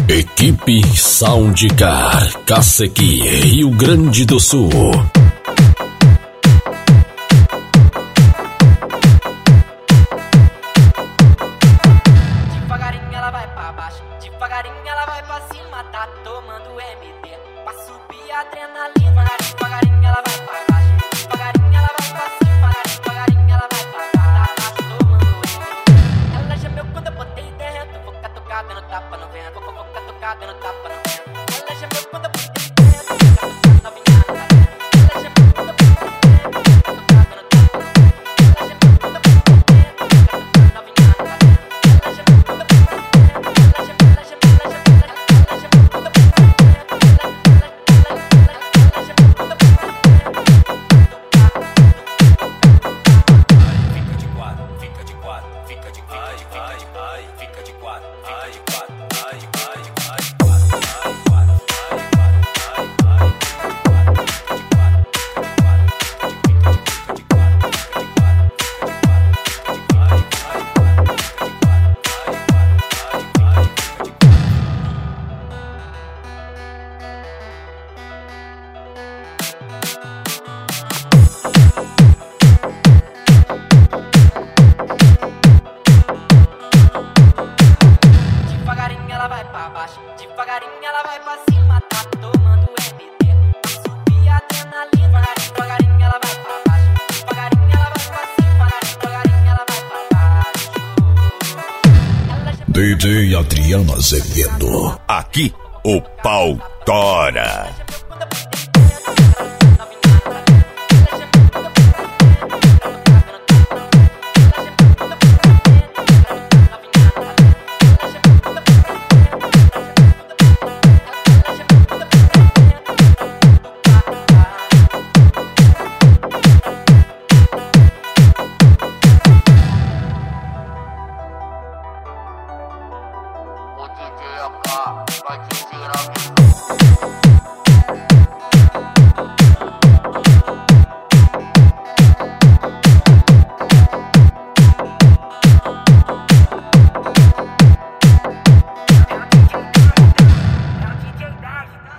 Equipe Soundcar, Cacequi, Rio Grande do Sul. Devagarinho ela vai pra baixo, devagarinho ela vai pra cima, tá tomando MD pra subir a adrenalina. Devagarinho ela vai pra baixo, devagarinho ela vai pra cima, devagarinho ela vai pra baixo, tá tomando MD. Ela gemeu quando eu botei dentro, vou catucar dando tapa no vento, vou catucar dando tapa no vento. Ela gemeu quando eu botei dentro, vou catucar novinha na dentro. Ela gemeu quando eu botei dentro, vou catucar dando tapa no vento. Ela gemeu quando eu botei dentro, vou catucar novinha na dentro. Ela gemeu quando eu botei devagarinho ela vai pra cima, tá tomando MD pra subir a adrenalina. Devagarinho ela vai pra baixo, devagarinho ela vai pra cima, devagarinho ela vai pra baixo. DJ Adriano Azevedo. Aqui o pau tora. O DJ AK vai te tirar